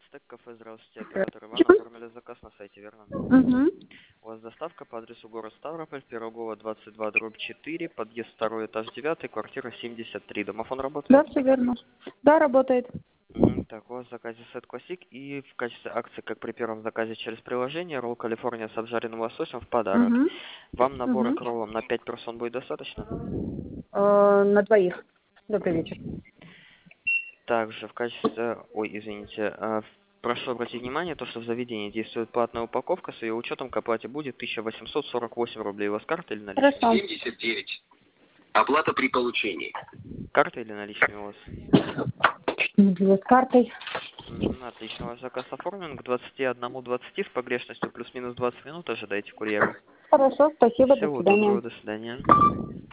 Стек кафе, здравствуйте, оператор Иван, оформили заказ на сайте, верно? Угу. У вас доставка по адресу город Ставрополь, Пирогова, 22/4, подъезд 2, этаж 9, квартира 73. Домофон работает? Да, все верно. Да, работает. Так, у вас в заказе сет классик и в качестве акции, как при первом заказе через приложение, ролл Калифорния с обжаренным лососем в подарок. Угу. Вам набора Угу. к роллам на 5 персон будет достаточно? На двоих. Добрый вечер. Также в качестве... Ой, извините. Прошу обратить внимание, то, что в заведении действует платная упаковка, с ее учетом к оплате будет 1848 рублей. У вас карта или наличные? Хорошо. 79. Оплата при получении. Карта или наличные у вас? С картой. Отлично. Ваш заказ оформлен к 21:20 с погрешностью плюс-минус 20 минут. Ожидайте курьера. Хорошо, спасибо, до Всего свидания. доброго, до свидания.